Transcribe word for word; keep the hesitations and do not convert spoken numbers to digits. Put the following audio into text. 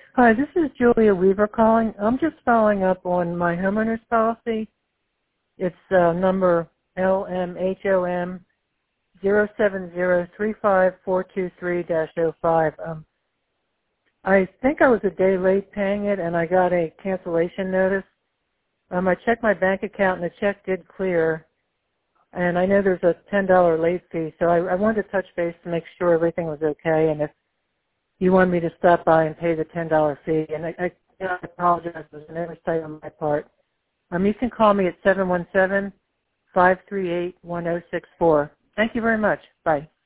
Hi, this is Julia Weaver calling. I'm just following up on my homeowner's policy. It's uh, number L M H O M zero seven zero three five four two three dash oh five. Um, I think I was a day late paying it, and I got a cancellation notice. Um, I checked my bank account, and the check did clear. And I know there's a ten dollar late fee, so I, I wanted to touch base to make sure everything was okay, and if you wanted me to stop by and pay the ten dollar fee. And I, I, I apologize, it was an oversight on my part. Um, you can call me at seven one seven, five three eight, one oh six four. Thank you very much. Bye.